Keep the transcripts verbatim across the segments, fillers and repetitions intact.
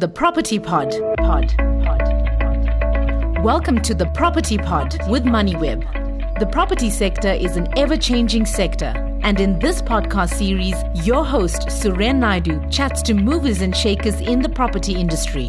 the Property Pod. Pod. Pod. Pod. Welcome to the Property Pod with MoneyWeb. The property sector is an ever-changing sector, and in this podcast series, your host Suren Naidu chats to movers and shakers in the property industry.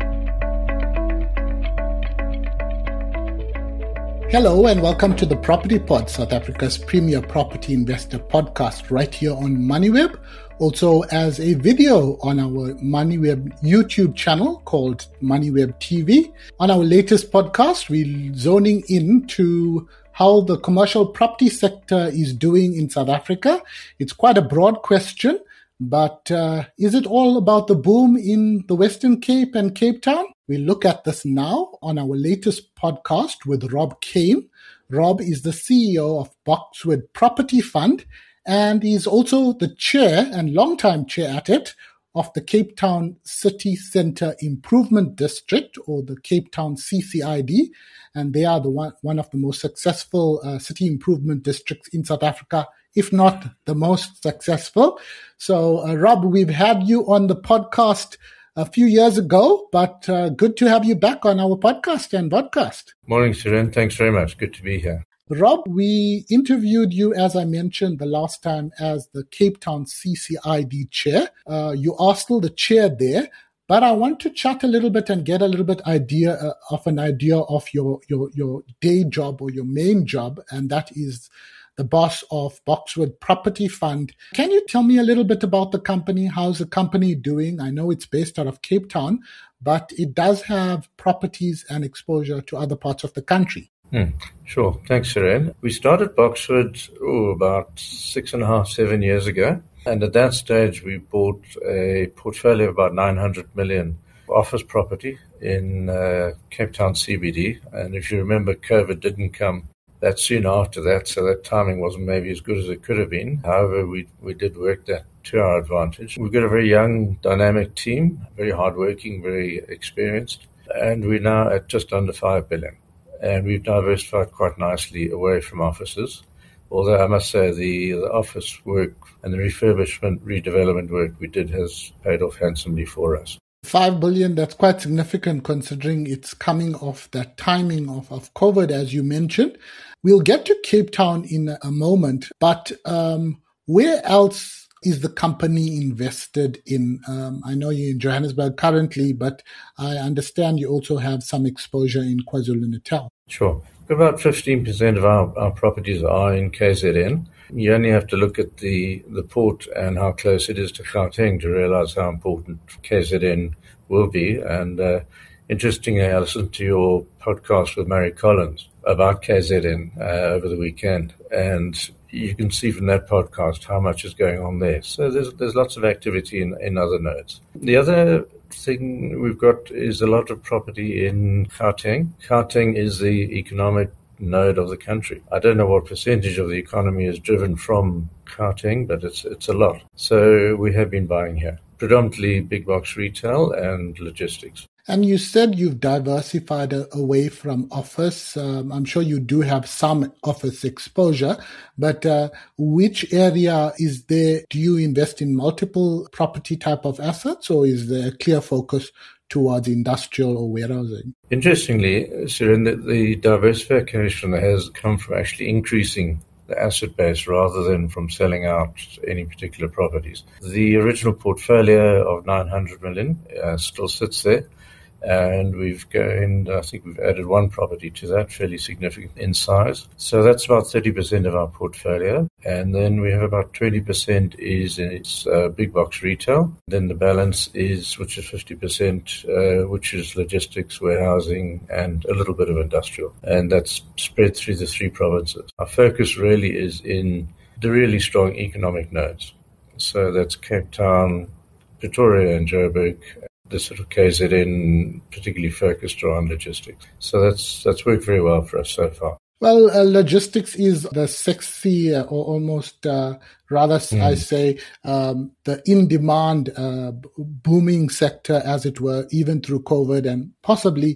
Hello and welcome to the Property Pod, South Africa's premier property investor podcast, right here on MoneyWeb. Also as a video on our MoneyWeb YouTube channel called MoneyWeb T V. On our latest podcast, we're zoning in to how the commercial property sector is doing in South Africa. It's quite a broad question, but uh, is it all about the boom in the Western Cape and Cape Town? We look at this now on our latest podcast with Rob Kane. Rob is the C E O of Boxwood Property Fund, and he's also the chair and longtime chair at it of the Cape Town City Centre Improvement District, or the Cape Town C C I D. And they are the one, one of the most successful uh, city improvement districts in South Africa, if not the most successful. So, uh, Rob, we've had you on the podcast a few years ago, but uh, good to have you back on our podcast and podcast. Morning, Suren. Thanks very much. Good to be here. Rob, we interviewed you, as I mentioned the last time, as the Cape Town C C I D chair. Uh, you are still the chair there, but I want to chat a little bit and get a little bit idea uh, of an idea of your, your, your day job or your main job, and that is the boss of Boxwood Property Fund. Can you tell me a little bit about the company? How's the company doing? I know it's based out of Cape Town, but it does have properties and exposure to other parts of the country. Hmm, sure. Thanks, Suren. We started Boxwood oh, about six and a half, seven years ago. And at that stage, we bought a portfolio of about nine hundred million office property in uh, Cape Town C B D. And if you remember, COVID didn't come that soon after that, so that timing wasn't maybe as good as it could have been. However, we we did work that to our advantage. We've got a very young, dynamic team, very hardworking, very experienced, and we're now at just under five billion. And we've diversified quite nicely away from offices. Although I must say the, the office work and the refurbishment, redevelopment work we did has paid off handsomely for us. Five billion, that's quite significant considering it's coming off that timing of, of COVID, as you mentioned. We'll get to Cape Town in a moment, but um, where else is the company invested in? Um, I know you're in Johannesburg currently, but I understand you also have some exposure in KwaZulu-Natal. Sure. About fifteen percent of our, our properties are in K Z N. You only have to look at the, the port and how close it is to Gauteng to realize how important K Z N will be. And uh, interestingly, I listened to your podcast with Mary Collins about K Z N uh, over the weekend. And you can see from that podcast how much is going on there. So there's there's lots of activity in, in other nodes. The other thing we've got is a lot of property in Gauteng. Gauteng is the economic node of the country. I don't know what percentage of the economy is driven from Gauteng, but it's it's a lot. So we have been buying here, predominantly big box retail and logistics. And you said you've diversified away from office. Um, I'm sure you do have some office exposure, but uh, which area is there? Do you invest in multiple property type of assets, or is there a clear focus towards industrial or warehousing? Interestingly, Suren, the, the diversification has come from actually increasing the asset base rather than from selling out any particular properties. The original portfolio of nine hundred million uh, still sits there. And we've gained, I think we've added one property to that, fairly significant in size. So that's about thirty percent of our portfolio. And then we have about twenty percent is in its uh, big box retail. Then the balance is, which is fifty percent, uh, which is logistics, warehousing, and a little bit of industrial. And that's spread through the three provinces. Our focus really is in the really strong economic nodes. So that's Cape Town, Pretoria, and Joburg. The sort of K Z N particularly focused around logistics. So that's that's worked very well for us so far. Well, uh, logistics is the sexy uh, or almost uh, rather, mm. I say, um, the in-demand uh, booming sector, as it were, even through COVID, and possibly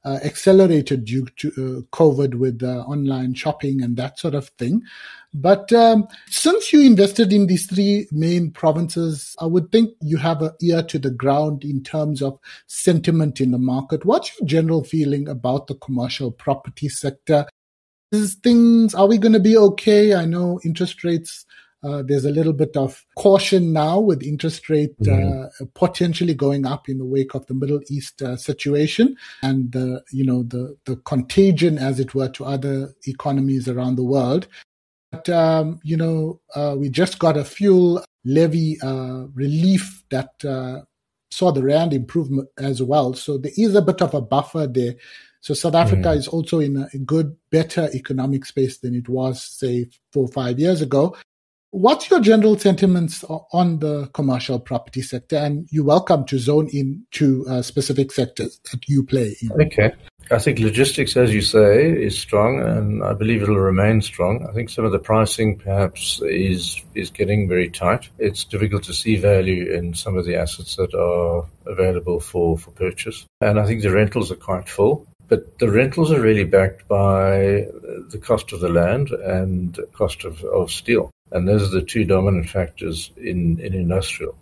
uh, accelerated due to uh, COVID with uh, online shopping and that sort of thing. But um, since you invested in these three main provinces, I would think you have an ear to the ground in terms of sentiment in the market. What's your general feeling about the commercial property sector? Is things, are we going to be okay? I know interest rates, uh, there's a little bit of caution now with interest rate mm. uh, potentially going up in the wake of the Middle East uh, situation and the, you know, the, the contagion, as it were, to other economies around the world. But, um, you know, uh, we just got a fuel levy uh, relief that uh, saw the rand improvement as well. So there is a bit of a buffer there. So South Africa mm. is also in a good, better economic space than it was, say, four or five years ago. What's your general sentiments on the commercial property sector? And you're welcome to zone in to uh, specific sectors that you play in. Okay. I think logistics, as you say, is strong, and I believe it'll remain strong. I think some of the pricing perhaps is is getting very tight. It's difficult to see value in some of the assets that are available for, for purchase. And I think the rentals are quite full. But the rentals are really backed by the cost of the land and cost of, of steel. And those are the two dominant factors in, in industrial.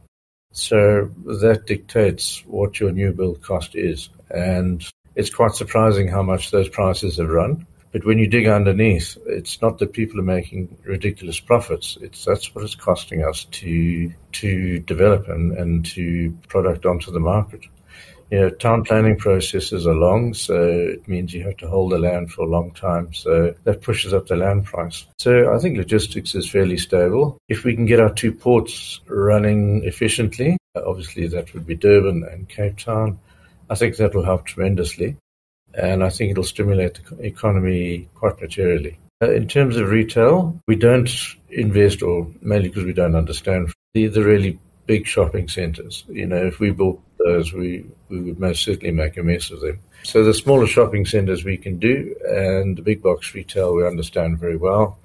So that dictates what your new build cost is. And it's quite surprising how much those prices have run. But when you dig underneath, it's not that people are making ridiculous profits. It's that's what it's costing us to to develop and, and to product onto the market. You know, town planning processes are long, so it means you have to hold the land for a long time. So that pushes up the land price. So I think logistics is fairly stable. If we can get our two ports running efficiently, obviously that would be Durban and Cape Town, I think that will help tremendously. And I think it'll stimulate the economy quite materially. Uh, in terms of retail, we don't invest, or mainly because we don't understand, the, the really big shopping centres. You know, if we bought those, we, we would most certainly make a mess of them. So the smaller shopping centres we can do, and the big box retail we understand very well.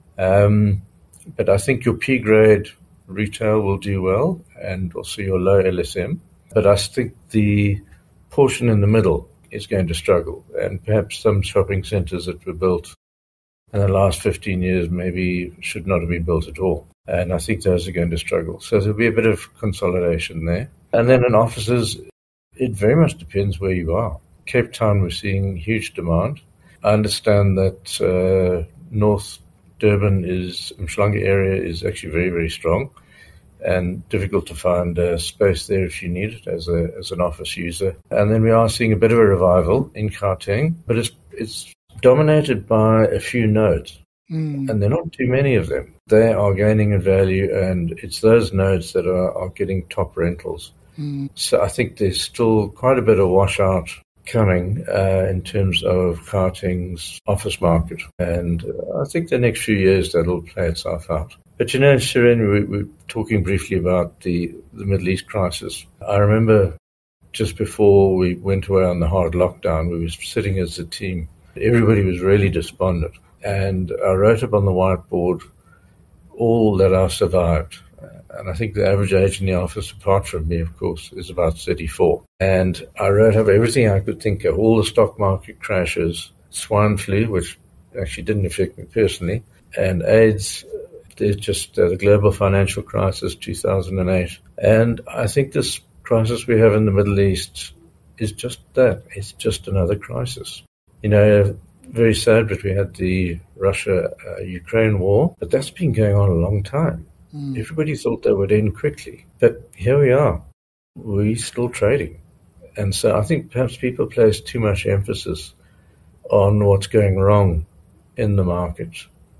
Um, but I think your P grade retail will do well, and also your low L S M. But I think the portion in the middle is going to struggle, and perhaps some shopping centres that were built in the last fifteen years maybe should not have been built at all. And I think those are going to struggle. So there'll be a bit of consolidation there. And then in offices, it very much depends where you are. Cape Town, we're seeing huge demand. I understand that uh, North Durban is, Mhlanga area is actually very, very strong and difficult to find uh, space there if you need it as a as an office user. And then we are seeing a bit of a revival in Gauteng, but it's it's dominated by a few nodes. Mm. And there are not too many of them. They are gaining in value, and it's those nodes that are, are getting top rentals. Mm. So I think there's still quite a bit of washout coming uh, in terms of Gauteng's office market. And uh, I think the next few years that'll play itself out. But you know, Shirin, we, we were talking briefly about the, the Middle East crisis. I remember just before we went away on the hard lockdown, we were sitting as a team. Everybody was really despondent. And I wrote up on the whiteboard all that I survived. And I think the average age in the office, apart from me, of course, is about thirty-four. And I wrote up everything I could think of, all the stock market crashes, swine flu, which actually didn't affect me personally, and AIDS. There's just uh, the global financial crisis, two thousand eight. And I think this crisis we have in the Middle East is just that. It's just another crisis. You know, very sad, but we had the Russia-Ukraine uh, war, but that's been going on a long time. Mm. Everybody thought that would end quickly, but here we are. We're still trading. And so I think perhaps people place too much emphasis on what's going wrong in the market.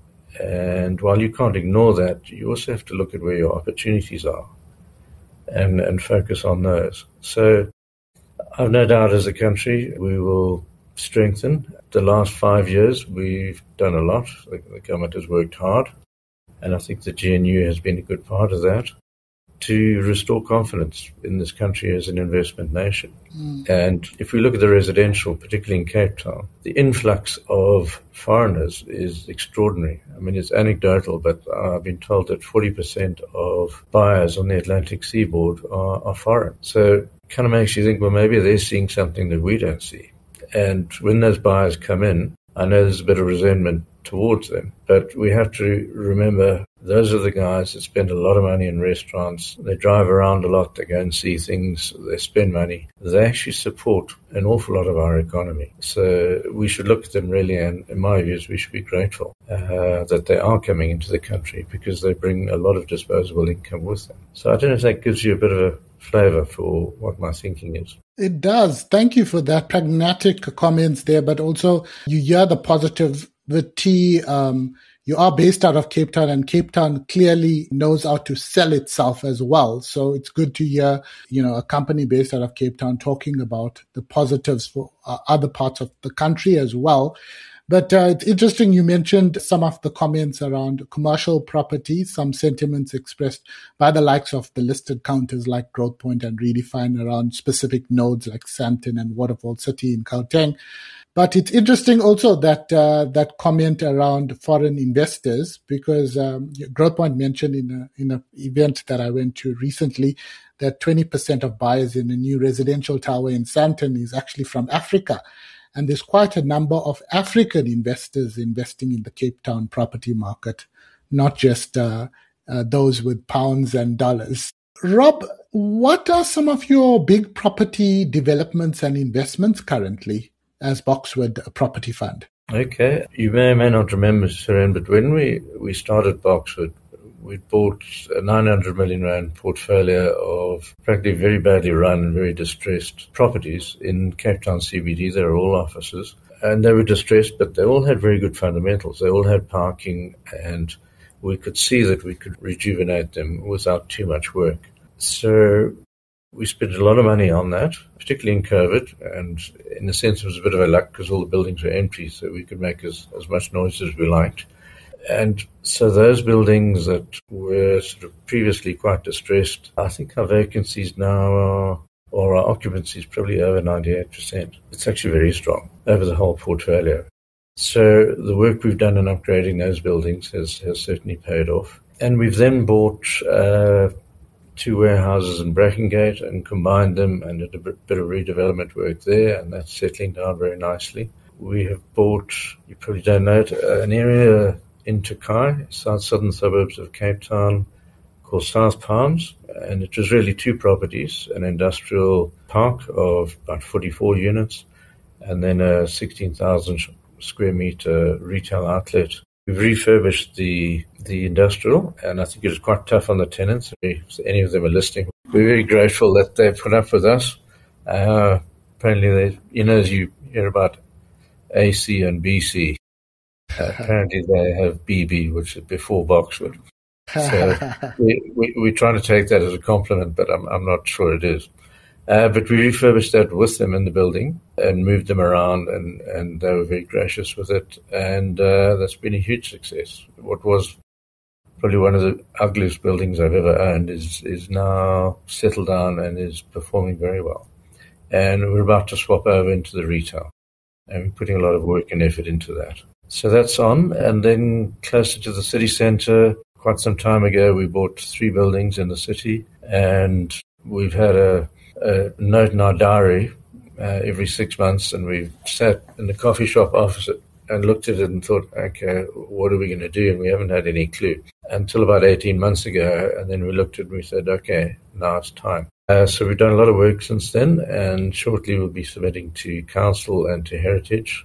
And while you can't ignore that, you also have to look at where your opportunities are and, and focus on those. So I've no doubt as a country we will strengthen. The last five years we've done a lot. The, the government has worked hard, and I think the G N U has been a good part of that, to restore confidence in this country as an investment nation. Mm. And if we look at the residential, particularly in Cape Town, the influx of foreigners is extraordinary. I mean, it's anecdotal, but I've been told that forty percent of buyers on the Atlantic seaboard are, are foreign. So it kind of makes you think, well, maybe they're seeing something that we don't see. And when those buyers come in, I know there's a bit of resentment towards them, but we have to remember those are the guys that spend a lot of money in restaurants. They drive around a lot. They go and see things. They spend money. They actually support an awful lot of our economy. So we should look at them really, and in my views, we should be grateful uh, that they are coming into the country because they bring a lot of disposable income with them. So I don't know if that gives you a bit of a flavor for what my thinking is. It does. Thank you for that pragmatic comments there, but also you hear the positivity. Um, you are based out of Cape Town, and Cape Town clearly knows how to sell itself as well. So it's good to hear, you know, a company based out of Cape Town talking about the positives for uh, other parts of the country as well. But uh, it's interesting you mentioned some of the comments around commercial property, some sentiments expressed by the likes of the listed counters like Growthpoint and Redefine around specific nodes like Sandton and Waterfall City in Gauteng. But it's interesting also that uh, that comment around foreign investors, because um, Growthpoint mentioned in a, in an event that I went to recently that twenty percent of buyers in a new residential tower in Sandton is actually from Africa. And there's quite a number of African investors investing in the Cape Town property market, not just uh, uh, those with pounds and dollars. Rob, what are some of your big property developments and investments currently as Boxwood Property Fund? Okay. You may or may not remember, Suren, but when we, we started Boxwood, we bought a nine hundred million rand portfolio of practically very badly run and very distressed properties in Cape Town C B D. They were all offices, and they were distressed, but they all had very good fundamentals. They all had parking, and we could see that we could rejuvenate them without too much work. So we spent a lot of money on that, particularly in COVID, and in a sense it was a bit of a luck because all the buildings were empty, so we could make as, as much noise as we liked. And so those buildings that were sort of previously quite distressed, I think our vacancies now are, or our occupancy is probably over ninety-eight percent. It's actually very strong over the whole portfolio. So the work we've done in upgrading those buildings has, has certainly paid off. And we've then bought uh, two warehouses in Brackengate and combined them and did a bit, bit of redevelopment work there, and that's settling down very nicely. We have bought, you probably don't know it, an area in Tokai, south southern suburbs of Cape Town, called South Palms, and it was really two properties, an industrial park of about forty-four units, and then a sixteen thousand square meter retail outlet. We've refurbished the the industrial, and I think it was quite tough on the tenants. If any of them are listening, we're very grateful that they put up with us. Uh, apparently, they, you know, as you hear about A C and B C, Uh, apparently they have B B, which is before Boxwood. So we, we, we're trying to take that as a compliment, but I'm, I'm not sure it is. Uh, but we refurbished that with them in the building and moved them around, and, and they were very gracious with it. And uh, that's been a huge success. What was probably one of the ugliest buildings I've ever owned is, is now settled down and is performing very well. And we're about to swap over into the retail, and we're putting a lot of work and effort into that. So that's on. And then closer to the city centre, quite some time ago, we bought three buildings in the city, and we've had a, a note in our diary uh, every six months, and we've sat in the coffee shop opposite and looked at it and thought, okay, what are we going to do? And we haven't had any clue until about eighteen months ago. And then we looked at it and we said, okay, now it's time. Uh, so we've done a lot of work since then, and shortly we'll be submitting to council and to Heritage.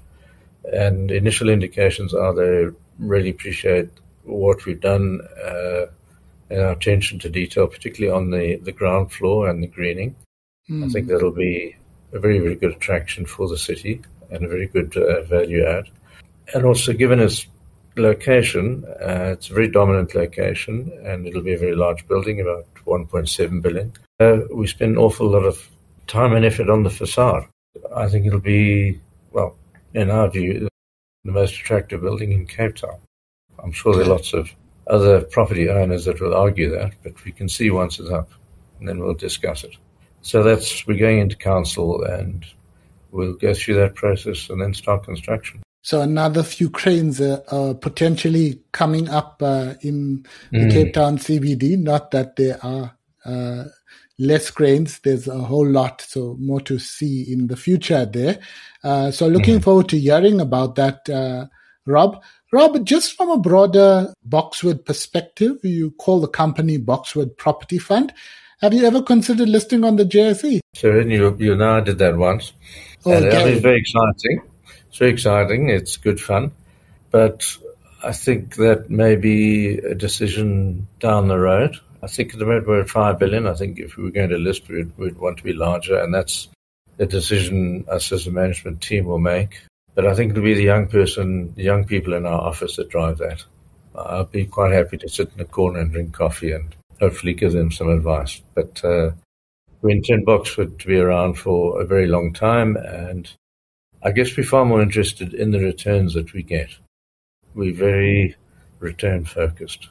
And initial indications are they really appreciate what we've done uh, and our attention to detail, particularly on the, the ground floor and the greening. Mm. I think that'll be a very, very good attraction for the city and a very good uh, value add. And also, given its location, uh, it's a very dominant location, and it'll be a very large building, about one point seven billion. Uh, we spend an awful lot of time and effort on the facade. I think it'll be, well, in our view, the most attractive building in Cape Town. I'm sure there are lots of other property owners that will argue that, but we can see once it's up, and then we'll discuss it. So that's, we're going into council, and we'll go through that process and then start construction. So another few cranes are uh, potentially coming up uh, in the mm. Cape Town C B D, not that there are uh, less cranes. There's a whole lot, so more to see in the future there. Uh, so looking mm-hmm. forward to hearing about that, uh, Rob. Rob, just from a broader Boxwood perspective, you call the company Boxwood Property Fund. Have you ever considered listing on the J S E? Certainly, you, you know I did that once. Okay. And it was very exciting. It's very exciting. It's good fun. But I think that may be a decision down the road. I think at the moment we're at five billion. I think if we were going to list, we'd, we'd want to be larger. And that's a decision us as a management team will make. But I think it'll be the young person, the young people in our office that drive that. I'll be quite happy to sit in a corner and drink coffee and hopefully give them some advice. But uh, we intend Boxwood to be around for a very long time, and I guess we're far more interested in the returns that we get. We're very return focused.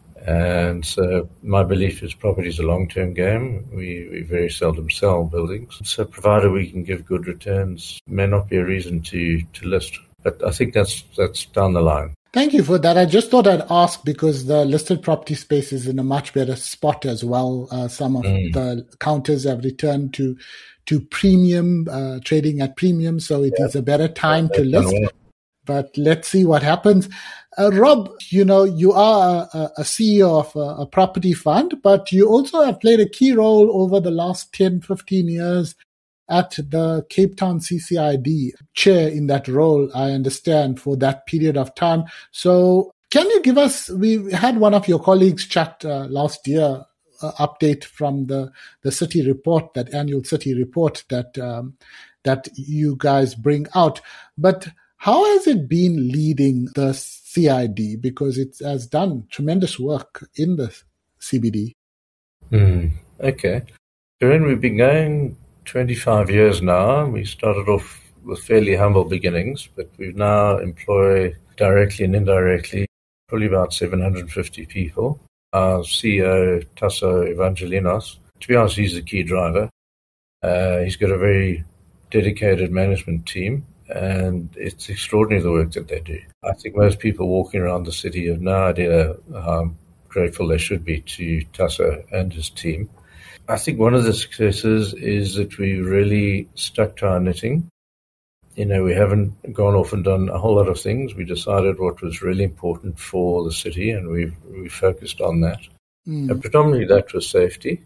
And so my belief is property is a long-term game. We, we very seldom sell buildings. So provided we can give good returns, may not be a reason to, to list. But I think that's that's down the line. Thank you for that. I just thought I'd ask because the listed property space is in a much better spot as well. Uh, some of mm. the counters have returned to to premium, uh, trading at premium. So it yep. is a better time yep. to list. Well. But let's see what happens. Uh, Rob, you know, you are a, a C E O of a, a property fund, but you also have played a key role over the last ten, fifteen years at the Cape Town C C I D, chair in that role, I understand, for that period of time. So can you give us, we had one of your colleagues chat uh, last year, uh, update from the, the city report, that annual city report that um, that you guys bring out. But how has it been leading the C I D? Because it has done tremendous work in the C B D. Mm, okay. Karen, we've been going twenty-five years now. We started off with fairly humble beginnings, but we now employ directly and indirectly probably about seven hundred fifty people. Our C E O, Tasso Evangelinos, to be honest, he's the key driver. Uh, he's got a very dedicated management team, and it's extraordinary the work that they do. I think most people walking around the city have no idea how grateful they should be to Tasso and his team. I think one of the successes is that we really stuck to our knitting. You know, we haven't gone off and done a whole lot of things. We decided what was really important for the city, and we we focused on that. Mm. And predominantly that was safety.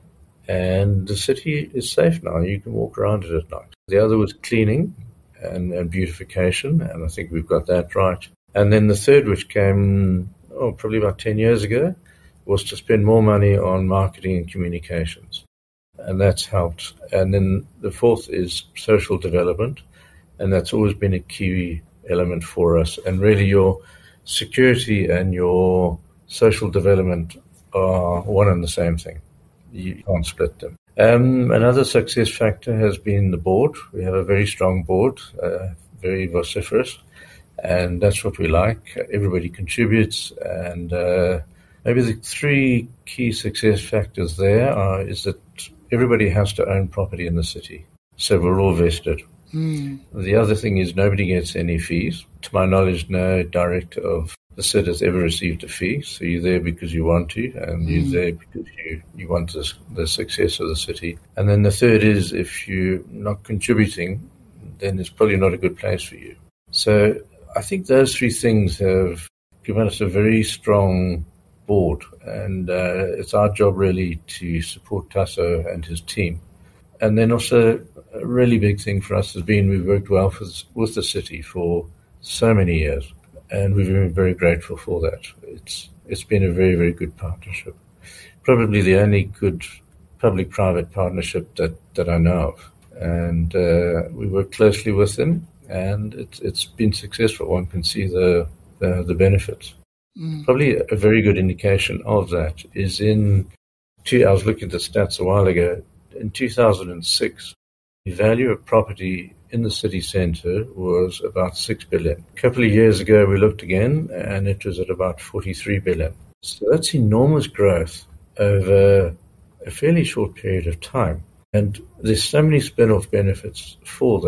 And the city is safe now. You can walk around it at night. The other was cleaning and, and beautification, and I think we've got that right. And then the third, which came oh, probably about ten years ago, was to spend more money on marketing and communications. And that's helped. And then the fourth is social development. And that's always been a key element for us. And really your security and your social development are one and the same thing. You can't split them. Um, another success factor has been the board. We have a very strong board, uh, very vociferous. And that's what we like. Everybody contributes. And uh, maybe the three key success factors there are is that everybody has to own property in the city. So we're all vested. Mm. The other thing is nobody gets any fees. To my knowledge, no director of the C I D has ever received a fee. So you're there because you want to, and mm. you're there because you, you want the, the success of the city. And then the third is if you're not contributing, then it's probably not a good place for you. So I think those three things have given us a very strong board, and uh, it's our job really to support Tasso and his team. And then also a really big thing for us has been we've worked well with, with the city for so many years, and we've been very grateful for that. It's it's been a very, very good partnership. Probably the only good public-private partnership that, that I know of. And uh, we work closely with them, and it's it's been successful. One can see the the, the benefits. Mm. Probably a very good indication of that is in, two, I was looking at the stats a while ago, in two thousand six, the value of property in the city centre was about six billion dollars. A couple of years ago, we looked again, and it was at about forty-three billion dollars. So that's enormous growth over a fairly short period of time. And there's so many spin-off benefits for that.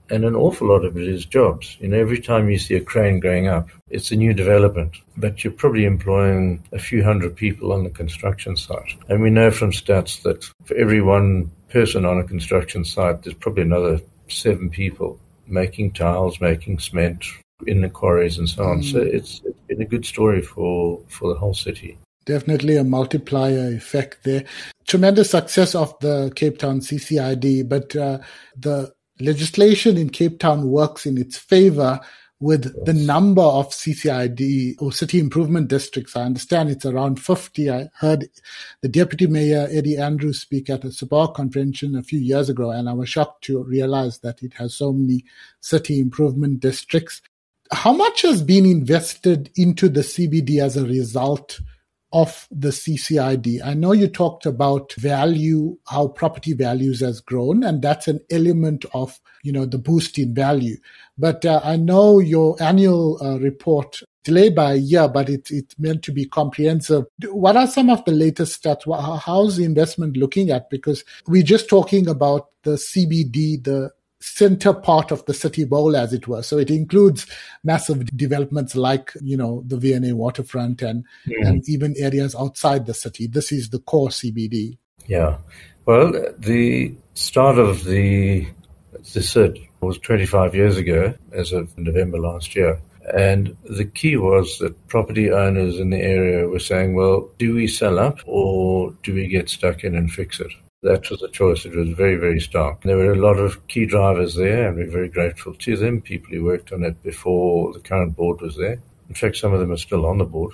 And an awful lot of it is jobs. You know, every time you see a crane going up, it's a new development. But you're probably employing a few hundred people on the construction site. And we know from stats that for every one person on a construction site, there's probably another seven people making tiles, making cement in the quarries and so on. Mm. So it's, it's been a good story for, for the whole city. Definitely a multiplier effect there. Tremendous success of the Cape Town C C I D, but uh, the legislation in Cape Town works in its favor with yes. the number of C C I D or city improvement districts. I understand it's around fifty. I heard the Deputy Mayor, Eddie Andrews, speak at a S A B A R convention a few years ago, and I was shocked to realize that it has so many city improvement districts. How much has been invested into the C B D as a result of the C C I D? I know you talked about value, how property values has grown, and that's an element of, you know, the boost in value. But uh, I know your annual uh, report delayed by a year, but it, it's meant to be comprehensive. What are some of the latest stats? How's the investment looking at? Because we're just talking about the C B D, the center part of the city bowl, as it were. So it includes massive developments like, you know, the V N A waterfront and, mm. and even areas outside the city. This is the core C B D. Yeah. Well, the start of the, the C I D was twenty-five years ago, as of November last year. And the key was that property owners in the area were saying, well, do we sell up or do we get stuck in and fix it? That was the choice. It was very, very stark. There were a lot of key drivers there, and we're very grateful to them, people who worked on it before the current board was there. In fact, some of them are still on the board.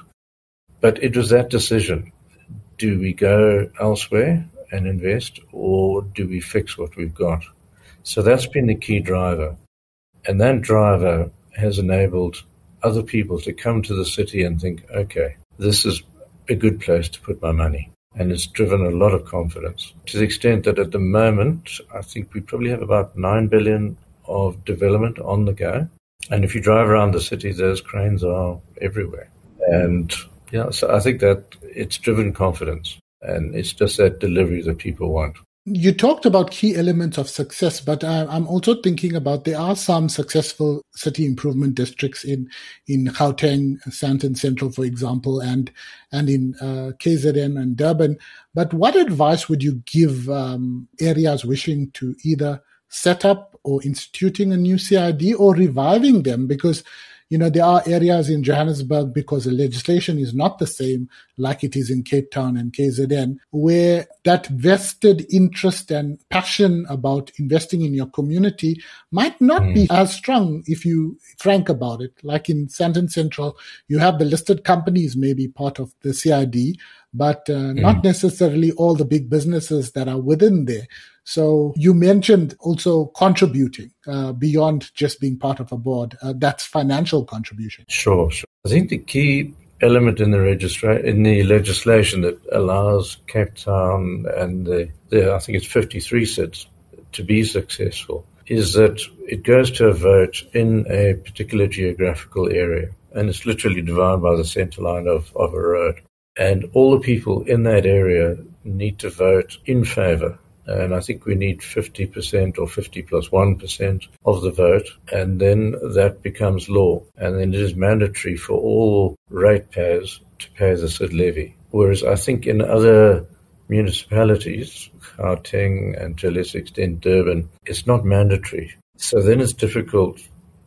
But it was that decision. Do we go elsewhere and invest, or do we fix what we've got? So that's been the key driver. And that driver has enabled other people to come to the city and think, okay, this is a good place to put my money. And it's driven a lot of confidence, to the extent that at the moment, I think we probably have about nine billion of development on the go. And if you drive around the city, those cranes are everywhere. And yeah, so I think that it's driven confidence, and it's just that delivery that people want. You talked about key elements of success, but I'm also thinking about there are some successful city improvement districts in, in Gauteng, Sandton Central, for example, and and in uh, K Z N and Durban. But what advice would you give um, areas wishing to either set up or instituting a new C I D or reviving them? Because, you know, there are areas in Johannesburg, because the legislation is not the same like it is in Cape Town and K Z N, where that vested interest and passion about investing in your community might not mm. be as strong if you frank about it. Like in Sandton Central, you have the listed companies maybe part of the C I D, but uh, mm. not necessarily all the big businesses that are within there. So you mentioned also contributing uh, beyond just being part of a board. Uh, that's financial contribution. Sure, sure. I think the key element in the registra- in the legislation that allows Cape Town and the, the I think it's fifty-three C I Ds to be successful is that it goes to a vote in a particular geographical area, and it's literally divided by the centre line of, of a road. And all the people in that area need to vote in favour. And I think we need fifty percent or fifty plus one percent of the vote, and then that becomes law. And then it is mandatory for all ratepayers to pay the C I D levy. Whereas I think in other municipalities, Gauteng and to a lesser extent Durban, it's not mandatory. So then it's difficult,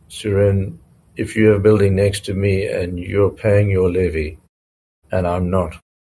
Suren, if you have a building next to me and you're paying your levy and I'm not.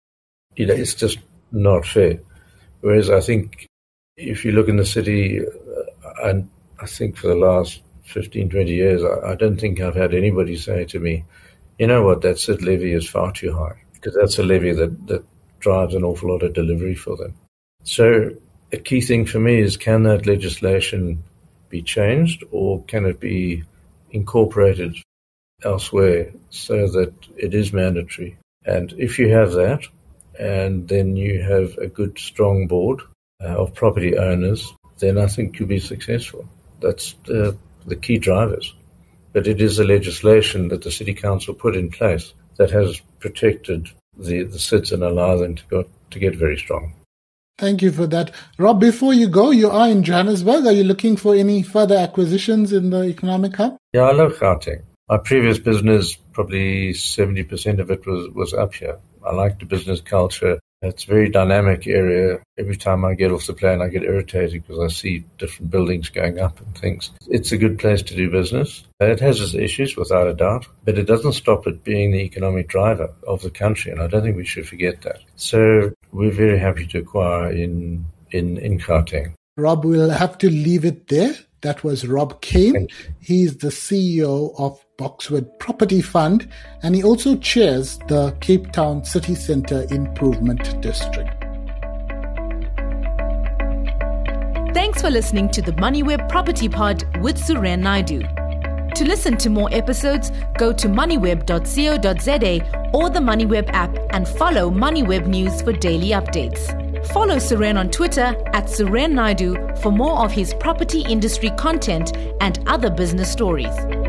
You know, it's just not fair. Whereas I think if you look in the city, uh, and I think for the last fifteen, twenty years, I, I don't think I've had anybody say to me, you know what, that C I D levy is far too high, because that's a levy that, that drives an awful lot of delivery for them. So a key thing for me is, can that legislation be changed, or can it be incorporated elsewhere so that it is mandatory? And if you have that, and then you have a good, strong board uh, of property owners, then I think you'll be successful. That's the, the key drivers. But it is a legislation that the City Council put in place that has protected the, the C I Ds and allowed them to, go, to get very strong. Thank you for that. Rob, before you go, you are in Johannesburg. Are you looking for any further acquisitions in the economic hub? Yeah, I love Gauteng. My previous business, probably seventy percent of it was, was up here. I like the business culture. It's a very dynamic area. Every time I get off the plane, I get irritated because I see different buildings going up and things. It's a good place to do business. It has its issues, without a doubt, but it doesn't stop it being the economic driver of the country, and I don't think we should forget that. So we're very happy to acquire in, in, in Gauteng. Rob, we'll have to leave it there. That was Rob Kane. He's the C E O of Boxwood Property Fund, and he also chairs the Cape Town City Centre Improvement District. Thanks for listening to the MoneyWeb Property Pod with Suren Naidu. To listen to more episodes, go to moneyweb dot co dot za or the MoneyWeb app and follow MoneyWeb News for daily updates. Follow Suren on Twitter at Suren Naidu for more of his property industry content and other business stories.